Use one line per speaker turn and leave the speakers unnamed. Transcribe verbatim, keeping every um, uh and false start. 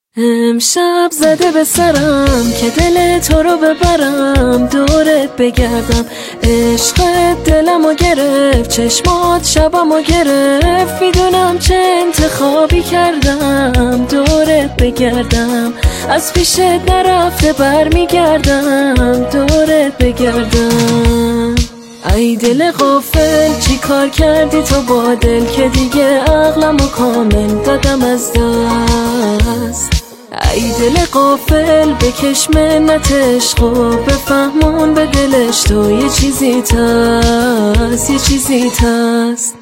امشب زده به سرم که دل تو رو ببرم، دورت بگردم. عشقت دلمو گرفت، چشمات شبمو گرفت. میدونم چه انتخابی کردم، دورت بگردم. از پیشت نرفته برمیگردم، دورت بگردم. ای دل غافل چی کار کردی تو با دل که دیگه عقلمو کامل دادم از دست. ای دل غافل بکش منت عشق و بفهمون به دلش تو یه چیزی تست، یه چیزی تست.